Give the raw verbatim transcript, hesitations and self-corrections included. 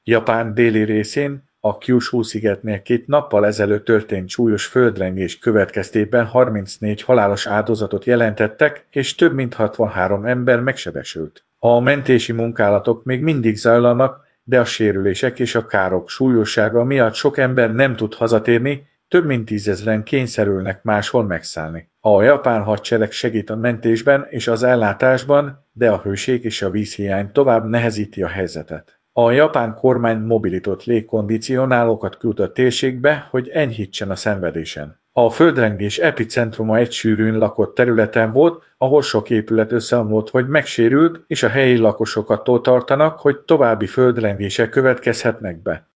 Japán déli részén, a Kyushu-szigetnél két nappal ezelőtt történt súlyos földrengés következtében harmincnégy halálos áldozatot jelentettek, és több mint hatvanhárom ember megsebesült. A mentési munkálatok még mindig zajlanak, de a sérülések és a károk súlyossága miatt sok ember nem tud hazatérni, több mint tízezren kényszerülnek máshol megszállni. A japán hadsereg segít a mentésben és az ellátásban, de a hőség és a vízhiány tovább nehezíti a helyzetet. A japán kormány mobilított légkondicionálókat küld a térségbe, hogy enyhítsen a szenvedésen. A földrengés epicentruma egy sűrűn lakott területen volt, ahol sok épület összeomlott vagy megsérült, és a helyi lakosok attól tartanak, hogy további földrengések következhetnek be.